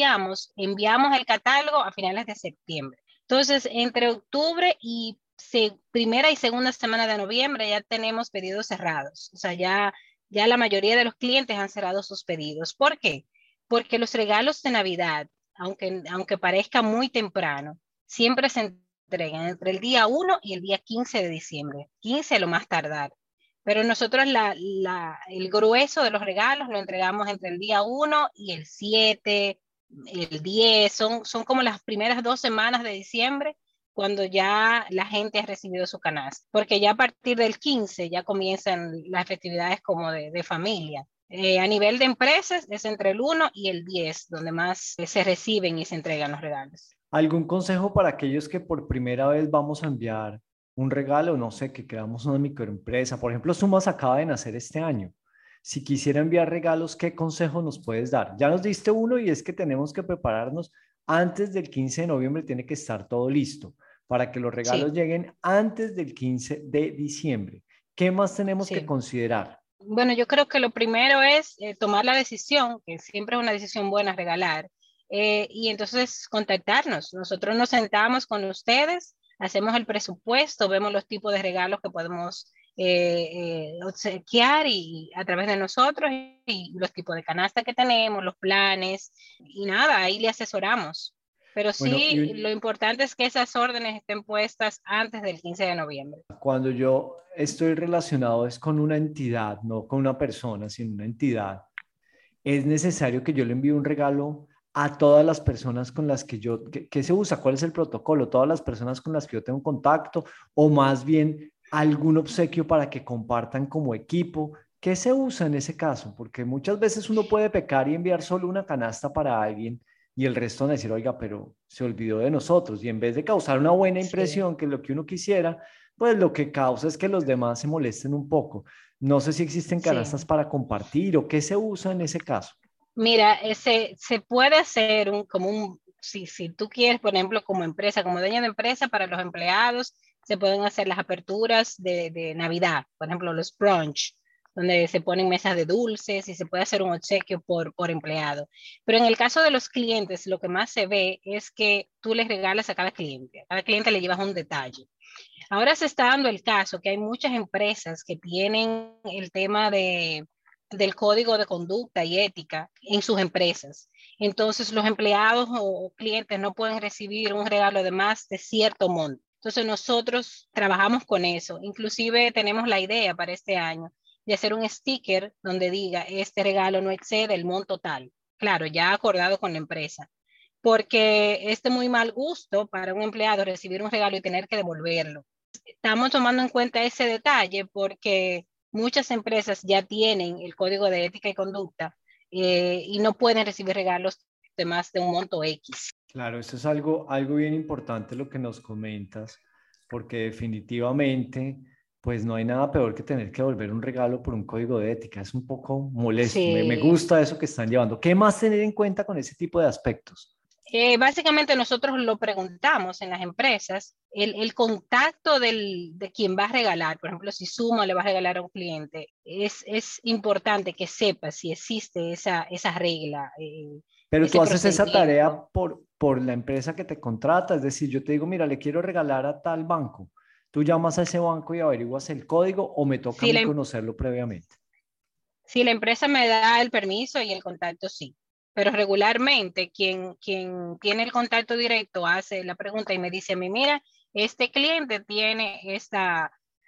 enviamos el catálogo a finales de septiembre. Entonces, entre octubre y primera y segunda semana de noviembre ya tenemos pedidos cerrados. O sea, ya la mayoría de los clientes han cerrado sus pedidos. ¿Por qué? Porque los regalos de Navidad, aunque parezca muy temprano, siempre se entregan entre el día 1 y el día 15 de diciembre, 15 lo más tardar. Pero nosotros el grueso de los regalos lo entregamos entre el día 1 y el 7, el 10, son como las primeras 2 semanas de diciembre, cuando ya la gente ha recibido su canasta, porque ya a partir del 15 ya comienzan las festividades como de familia. A nivel de empresas es entre el 1 y el 10, donde más se reciben y se entregan los regalos. ¿Algún consejo para aquellos que por primera vez vamos a enviar un regalo? No sé, que creamos una microempresa. Por ejemplo, Sumas acaba de nacer este año. Si quisiera enviar regalos, ¿qué consejo nos puedes dar? Ya nos diste uno, y es que tenemos que prepararnos antes del 15 de noviembre, tiene que estar todo listo para que los regalos lleguen antes del 15 de diciembre. ¿Qué más tenemos que considerar? Bueno, yo creo que lo primero es tomar la decisión, que siempre es una decisión buena regalar, y entonces contactarnos. Nosotros nos sentamos con ustedes, hacemos el presupuesto, vemos los tipos de regalos que podemos obsequiar y a través de nosotros, y los tipos de canasta que tenemos, los planes, y nada, ahí le asesoramos. Pero sí, lo importante es que esas órdenes estén puestas antes del 15 de noviembre. Cuando yo estoy relacionado es con una entidad, no con una persona, sino una entidad, es necesario que yo le envíe un regalo a todas las personas con las que yo, ¿qué se usa? ¿Cuál es el protocolo? ¿Todas las personas con las que yo tengo contacto? ¿O más bien algún obsequio para que compartan como equipo? ¿Qué se usa en ese caso? Porque muchas veces uno puede pecar y enviar solo una canasta para alguien y el resto van a decir, oiga, pero se olvidó de nosotros. Y en vez de causar una buena impresión, que es lo que uno quisiera, pues lo que causa es que los demás se molesten un poco. No sé si existen canastas para compartir o qué se usa en ese caso. Mira, se puede hacer si tú quieres, por ejemplo, como empresa, como dueña de empresa, para los empleados, se pueden hacer las aperturas de Navidad, por ejemplo, los brunch, donde se ponen mesas de dulces y se puede hacer un obsequio por empleado. Pero en el caso de los clientes, lo que más se ve es que tú les regalas a cada cliente le llevas un detalle. Ahora se está dando el caso que hay muchas empresas que tienen el tema del código de conducta y ética en sus empresas. Entonces los empleados o clientes no pueden recibir un regalo de más de cierto monto. Entonces nosotros trabajamos con eso. Inclusive tenemos la idea para este año de hacer un sticker donde diga este regalo no excede el monto tal. Claro, ya acordado con la empresa. Porque es de muy mal gusto para un empleado recibir un regalo y tener que devolverlo. Estamos tomando en cuenta ese detalle porque muchas empresas ya tienen el código de ética y conducta y no pueden recibir regalos de más de un monto X. Claro, eso es algo bien importante lo que nos comentas, porque definitivamente pues no hay nada peor que tener que devolver un regalo por un código de ética. Es un poco molesto. Me gusta eso que están llevando. ¿Qué más tener en cuenta con ese tipo de aspectos? Básicamente nosotros lo preguntamos en las empresas, el contacto de quien va a regalar, por ejemplo, si Suma le va a regalar a un cliente, es importante que sepa si existe esa regla. Pero tú haces esa tarea por la empresa que te contrata, es decir, yo te digo, mira, le quiero regalar a tal banco. ¿Tú llamas a ese banco y averiguas el código o me toca a mí conocerlo previamente? Si la empresa me da el permiso y el contacto, sí. Pero regularmente quien tiene el contacto directo hace la pregunta y me dice a mí, mira, este cliente tiene esta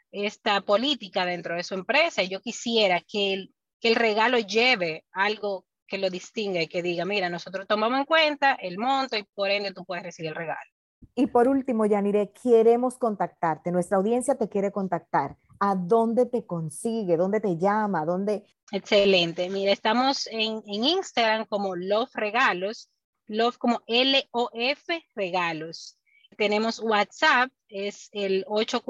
política dentro de su empresa y yo quisiera que el regalo lleve algo que lo distinga y que diga, mira, nosotros tomamos en cuenta el monto y por ende tú puedes recibir el regalo. Y por último, Yanire, queremos contactarte. Nuestra audiencia te quiere contactar. ¿A dónde te consigue? ¿Dónde te llama? ¿Dónde? Excelente. Mira, estamos en Instagram como Love Regalos, Love como L-O-F Regalos. Tenemos WhatsApp, es el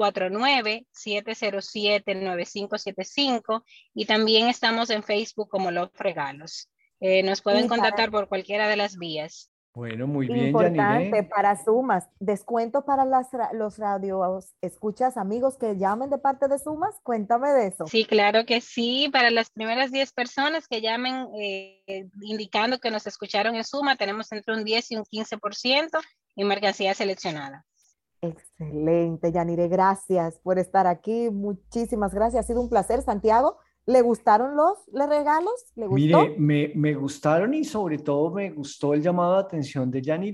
849-707-9575 y también estamos en Facebook como Love Regalos. Nos pueden contactar por cualquiera de las vías. Bueno, muy bien, Importante Yanire. Para Sumas, descuento para los radios escuchas amigos que llamen de parte de Sumas, cuéntame de eso. Sí, claro que sí, para las primeras 10 personas que llamen indicando que nos escucharon en Suma, tenemos entre un 10 y un 15% en mercancía seleccionada. Excelente, Yanire, gracias por estar aquí, muchísimas gracias, ha sido un placer. Santiago, ¿le gustaron los regalos? ¿Le gustó? Mire, me gustaron y sobre todo me gustó el llamado de atención de Yanire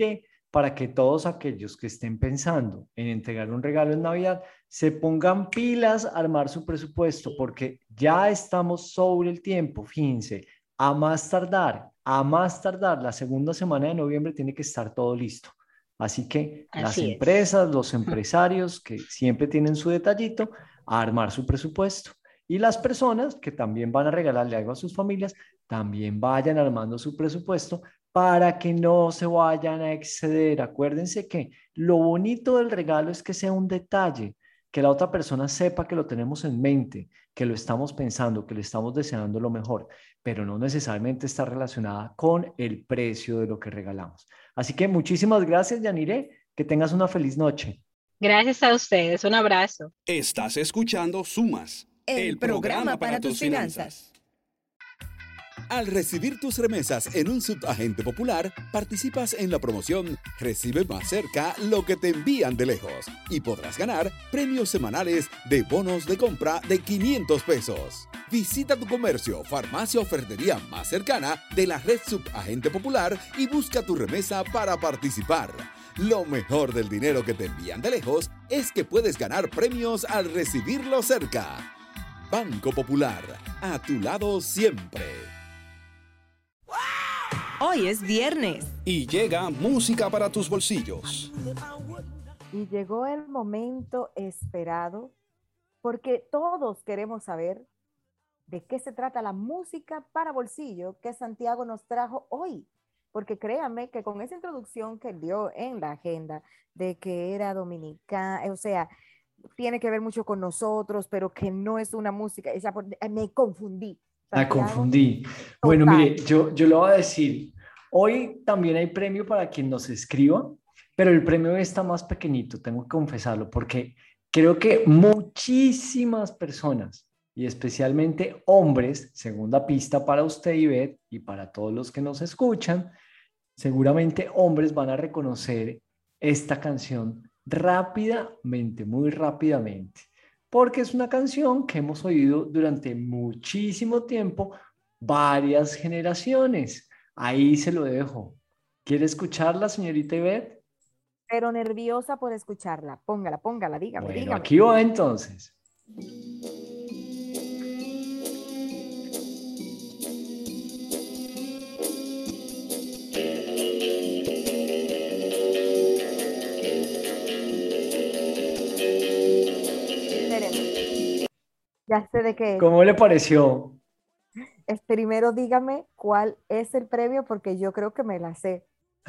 para que todos aquellos que estén pensando en entregar un regalo en Navidad se pongan pilas a armar su presupuesto, porque ya estamos sobre el tiempo. Fíjense, a más tardar, la segunda semana de noviembre tiene que estar todo listo. Así que las empresas, los empresarios que siempre tienen su detallito, a armar su presupuesto. Y las personas que también van a regalarle algo a sus familias, también vayan armando su presupuesto para que no se vayan a exceder. Acuérdense que lo bonito del regalo es que sea un detalle, que la otra persona sepa que lo tenemos en mente, que lo estamos pensando, que le estamos deseando lo mejor, pero no necesariamente está relacionada con el precio de lo que regalamos. Así que muchísimas gracias, Yanire, que tengas una feliz noche. Gracias a ustedes, un abrazo. Estás escuchando Sumas, el programa para tus finanzas. Al recibir tus remesas en un subagente popular, participas en la promoción Recibe más cerca lo que te envían de lejos y podrás ganar premios semanales de bonos de compra de 500 pesos. Visita tu comercio, farmacia o ferretería más cercana de la red Subagente Popular y busca tu remesa para participar. Lo mejor del dinero que te envían de lejos es que puedes ganar premios al recibirlo cerca. Banco Popular, a tu lado siempre. Hoy es viernes. Y llega música para tus bolsillos. Y llegó el momento esperado, porque todos queremos saber de qué se trata la música para bolsillo que Santiago nos trajo hoy. Porque créanme que con esa introducción que dio en la agenda de que era dominicana, o sea, tiene que ver mucho con nosotros, pero que no es una música, me confundí. La confundí. Bueno, mire, yo le voy a decir, hoy también hay premio para quien nos escriba, pero el premio está más pequeñito, tengo que confesarlo, porque creo que muchísimas personas, y especialmente hombres, segunda pista para usted, Ivette, y para todos los que nos escuchan, seguramente hombres van a reconocer esta canción rápidamente, muy rápidamente. Porque es una canción que hemos oído durante muchísimo tiempo, varias generaciones. Ahí se lo dejo. ¿Quiere escucharla, señorita Ivette? Pero nerviosa por escucharla. Póngala, dígame, bueno, dígame. Aquí va entonces. Ya sé de qué es. ¿Cómo le pareció? Primero dígame cuál es el premio, porque yo creo que me la sé.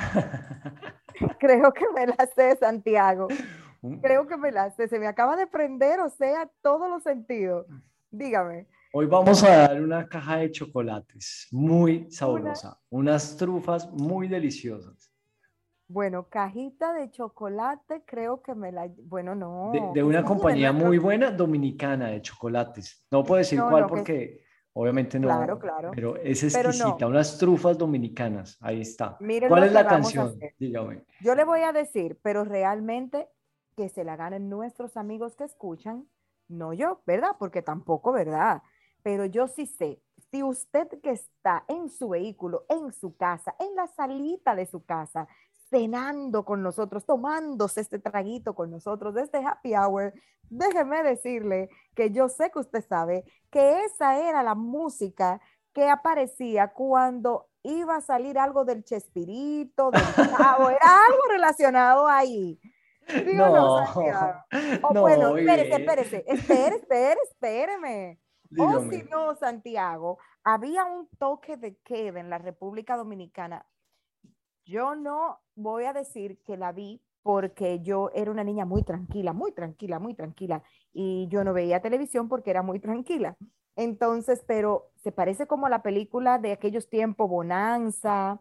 Creo que me la sé, Santiago. Creo que me la sé. Se me acaba de prender, o sea, todos los sentidos. Dígame. Hoy vamos a dar una caja de chocolates muy sabrosa. Unas trufas muy deliciosas. Bueno, cajita de chocolate, creo que me la... Bueno, no. De una compañía muy buena, dominicana, de chocolates. No puedo decir cuál porque obviamente no. Claro. Pero es exquisita, unas trufas dominicanas. Ahí está. Miren ¿Cuál es la canción? Dígame. Yo le voy a decir, pero realmente que se la ganen nuestros amigos que escuchan, no yo, ¿verdad? Porque tampoco, ¿verdad? Pero yo sí sé, si usted que está en su vehículo, en su casa, en la salita de su casa, cenando con nosotros, tomándose este traguito con nosotros, de este happy hour, déjeme decirle que yo sé que usted sabe que esa era la música que aparecía cuando iba a salir algo del Chespirito, del Chavo, era algo relacionado ahí. No, no, bueno, espéreme. Dígame. O si no, Santiago, había un toque de queda en la República Dominicana. Yo no voy a decir que la vi porque yo era una niña muy tranquila, y yo no veía televisión porque era muy tranquila. Entonces, pero se parece como a la película de aquellos tiempos, Bonanza,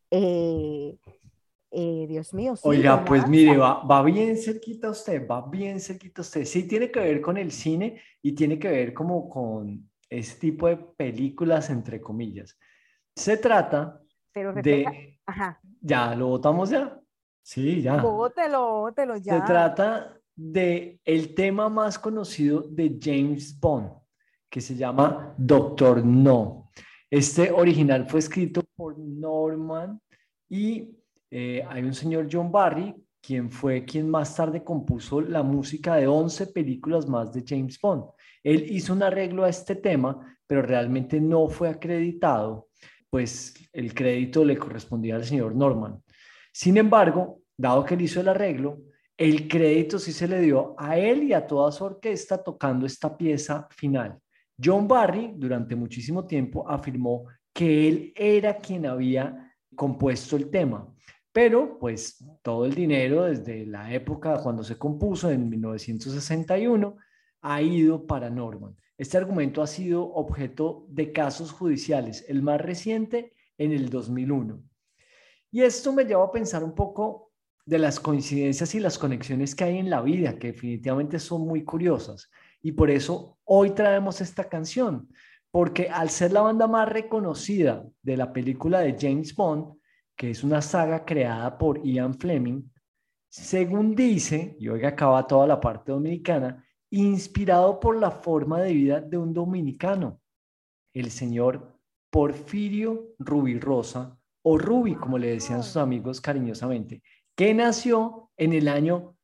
Dios mío. Sí, oiga, Bonanza. Pues mire, va bien cerquita usted. Sí tiene que ver con el cine y tiene que ver como con ese tipo de películas, entre comillas. Se trata de... Ajá. ¿Ya lo votamos ya? Sí, ya. Bótelo ya. Se trata de el tema más conocido de James Bond, que se llama Doctor No. Este original fue escrito por Norman y hay un señor John Barry, quien más tarde compuso la música de 11 películas más de James Bond. Él hizo un arreglo a este tema, pero realmente no fue acreditado, pues el crédito le correspondía al señor Norman. Sin embargo, dado que él hizo el arreglo, el crédito sí se le dio a él y a toda su orquesta tocando esta pieza final. John Barry, durante muchísimo tiempo, afirmó que él era quien había compuesto el tema. Pero, pues, todo el dinero desde la época cuando se compuso, en 1961, ha ido para Norman. Este argumento ha sido objeto de casos judiciales, el más reciente en el 2001. Y esto me lleva a pensar un poco de las coincidencias y las conexiones que hay en la vida, que definitivamente son muy curiosas. Y por eso hoy traemos esta canción, porque al ser la banda más reconocida de la película de James Bond, que es una saga creada por Ian Fleming, según dice, y oiga, acaba toda la parte dominicana, inspirado por la forma de vida de un dominicano, el señor Porfirio Rubirosa, o Ruby, como le decían sus amigos cariñosamente, que nació en el año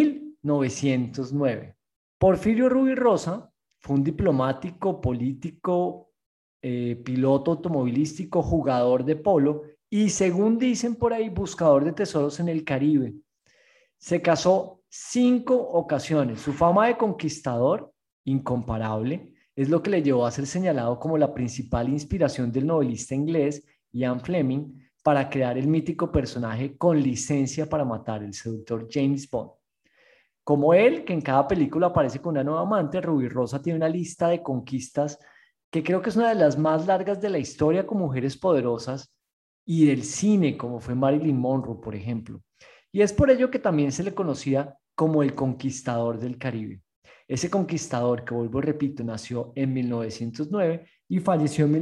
1909. Porfirio Rubirosa fue un diplomático, político, piloto automovilístico, jugador de polo y, según dicen por ahí, buscador de tesoros en el Caribe. Se casó 5 ocasiones. Su fama de conquistador, incomparable, es lo que le llevó a ser señalado como la principal inspiración del novelista inglés Ian Fleming para crear el mítico personaje con licencia para matar, el seductor James Bond. Como él, que en cada película aparece con una nueva amante, Rubirosa tiene una lista de conquistas que creo que es una de las más largas de la historia con mujeres poderosas y del cine, como fue Marilyn Monroe, por ejemplo. Y es por ello que también se le conocía como el conquistador del Caribe. Ese conquistador, que vuelvo y repito, nació en 1909 y falleció en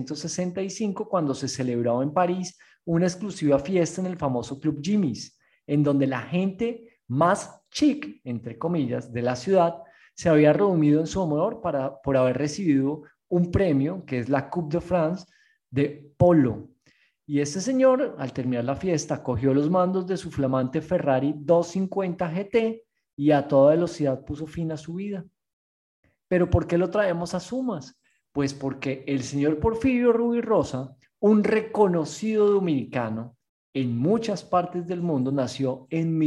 1965 cuando se celebraba en París una exclusiva fiesta en el famoso Club Jimmy's, en donde la gente más chic, entre comillas, de la ciudad se había reunido en su honor por haber recibido un premio que es la Coupe de France de polo. Y este señor, al terminar la fiesta, cogió los mandos de su flamante Ferrari 250 GT y a toda velocidad puso fin a su vida. ¿Pero por qué lo traemos a Sumas? Pues porque el señor Porfirio Rubirosa, un reconocido dominicano en muchas partes del mundo, nació en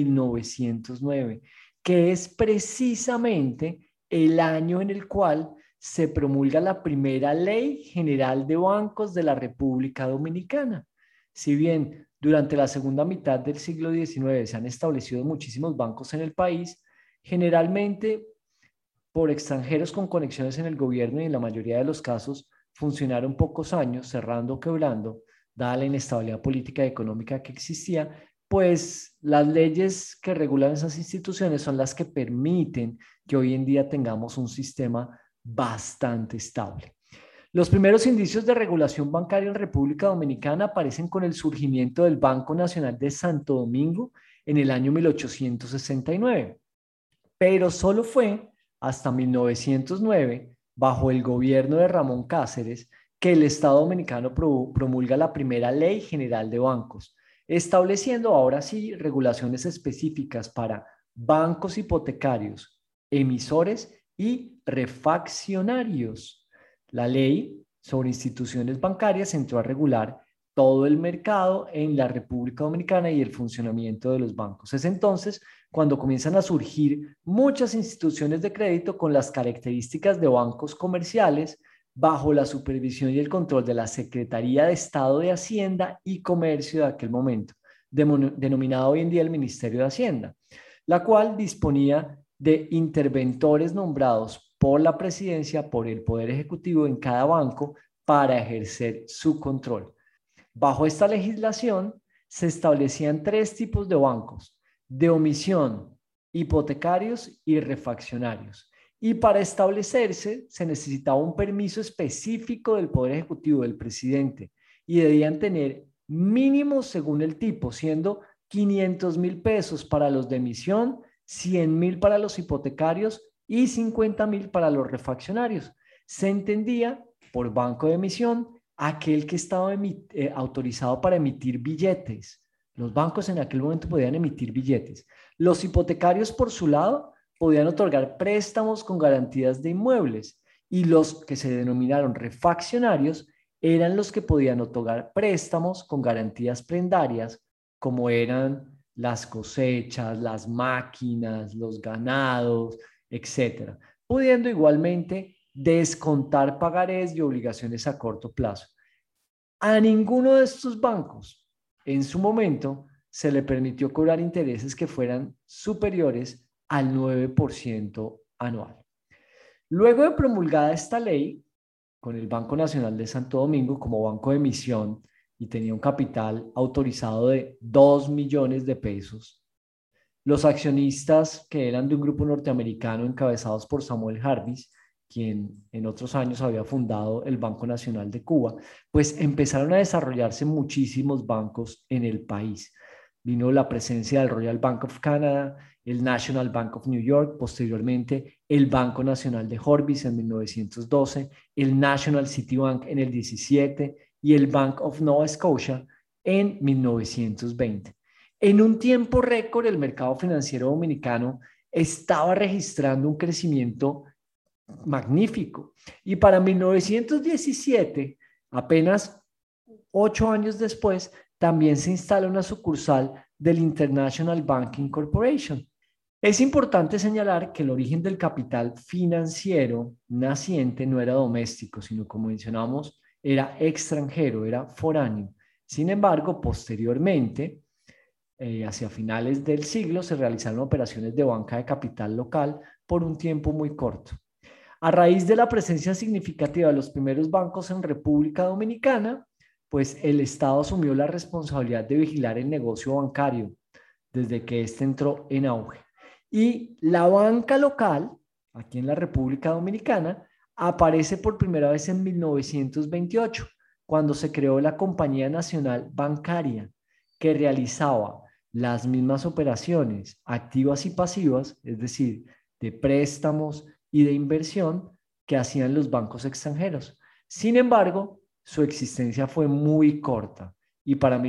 1909, que es precisamente el año en el cual se promulga la primera Ley General de Bancos de la República Dominicana. Si bien durante la segunda mitad del siglo XIX se han establecido muchísimos bancos en el país, generalmente por extranjeros con conexiones en el gobierno y en la mayoría de los casos funcionaron pocos años, cerrando o quebrando, dada la inestabilidad política y económica que existía, pues las leyes que regulan esas instituciones son las que permiten que hoy en día tengamos un sistema bastante estable. Los primeros indicios de regulación bancaria en República Dominicana aparecen con el surgimiento del Banco Nacional de Santo Domingo en el año 1869, pero solo fue hasta 1909, bajo el gobierno de Ramón Cáceres, que el Estado dominicano promulga la primera Ley General de Bancos, estableciendo ahora sí regulaciones específicas para bancos hipotecarios, emisores y refaccionarios. La ley sobre instituciones bancarias entró a regular todo el mercado en la República Dominicana y el funcionamiento de los bancos. Es entonces cuando comienzan a surgir muchas instituciones de crédito con las características de bancos comerciales bajo la supervisión y el control de la Secretaría de Estado de Hacienda y Comercio de aquel momento, denominado hoy en día el Ministerio de Hacienda, la cual disponía de interventores nombrados por la presidencia, por el Poder Ejecutivo en cada banco para ejercer su control. Bajo esta legislación se establecían 3 tipos de bancos: de omisión, hipotecarios y refaccionarios. Y para establecerse se necesitaba un permiso específico del Poder Ejecutivo, del presidente, y debían tener mínimo según el tipo, siendo 500,000 pesos para los de emisión, 100,000 para los hipotecarios y 50,000 para los refaccionarios. Se entendía por banco de emisión aquel que estaba autorizado para emitir billetes, Los bancos en aquel momento podían emitir billetes. Los hipotecarios, por su lado, podían otorgar préstamos con garantías de inmuebles, y los que se denominaron refaccionarios eran los que podían otorgar préstamos con garantías prendarias, como eran las cosechas, las máquinas, los ganados, etc., pudiendo igualmente descontar pagarés y obligaciones a corto plazo. A ninguno de estos bancos, en su momento, se le permitió cobrar intereses que fueran superiores al 9% anual. Luego de promulgada esta ley, con el Banco Nacional de Santo Domingo como banco de emisión y tenía un capital autorizado de 2 millones de pesos, los accionistas, que eran de un grupo norteamericano encabezados por Samuel Jarvis, quien en otros años había fundado el Banco Nacional de Cuba, pues empezaron a desarrollarse muchísimos bancos en el país. Vino la presencia del Royal Bank of Canada, el National Bank of New York, posteriormente el Banco Nacional de Jarvis en 1912, el National City Bank en el 17 y el Bank of Nova Scotia en 1920. En un tiempo récord, el mercado financiero dominicano estaba registrando un crecimiento magnífico, y para 1917, apenas 8 años después, también se instala una sucursal del International Banking Corporation. Es importante señalar que el origen del capital financiero naciente no era doméstico, sino, como mencionamos, era extranjero, era foráneo. Sin embargo, posteriormente, hacia finales del siglo, se realizaron operaciones de banca de capital local por un tiempo muy corto. A raíz de la presencia significativa de los primeros bancos en República Dominicana, pues el Estado asumió la responsabilidad de vigilar el negocio bancario desde que éste entró en auge. Y la banca local, aquí en la República Dominicana, aparece por primera vez en 1928, cuando se creó la Compañía Nacional Bancaria, que realizaba las mismas operaciones activas y pasivas, es decir, de préstamos y de inversión, que hacían los bancos extranjeros. Sin embargo, su existencia fue muy corta y para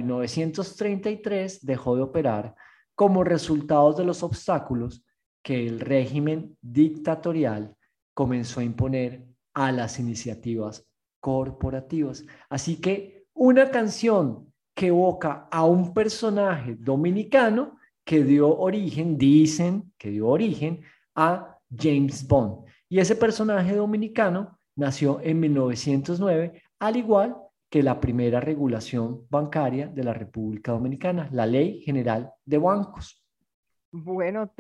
1933 dejó de operar como resultado de los obstáculos que el régimen dictatorial comenzó a imponer a las iniciativas corporativas. Así que una canción que evoca a un personaje dominicano que dio origen, dicen que dio origen a James Bond. Y ese personaje dominicano nació en 1909, al igual que la primera regulación bancaria de la República Dominicana, la Ley General de Bancos. Bueno,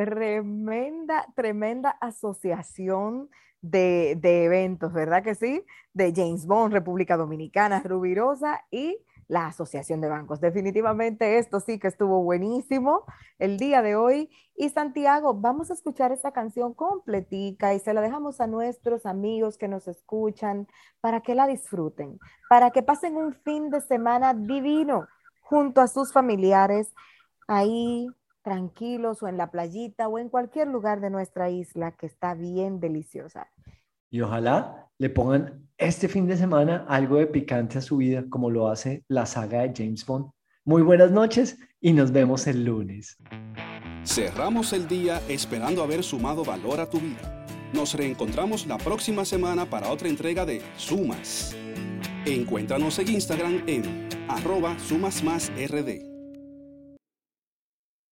tremenda asociación de eventos, ¿verdad que sí? De James Bond, República Dominicana, Rubirosa y la Asociación de Bancos. Definitivamente esto sí que estuvo buenísimo el día de hoy. Y Santiago, vamos a escuchar esta canción completica y se la dejamos a nuestros amigos que nos escuchan para que la disfruten, para que pasen un fin de semana divino junto a sus familiares ahí tranquilos o en la playita o en cualquier lugar de nuestra isla que está bien deliciosa. Y ojalá le pongan este fin de semana algo de picante a su vida, como lo hace la saga de James Bond. Muy buenas noches y nos vemos el lunes. Cerramos el día esperando haber sumado valor a tu vida. Nos reencontramos la próxima semana para otra entrega de Sumas. Encuéntranos en Instagram en @sumasmasrd.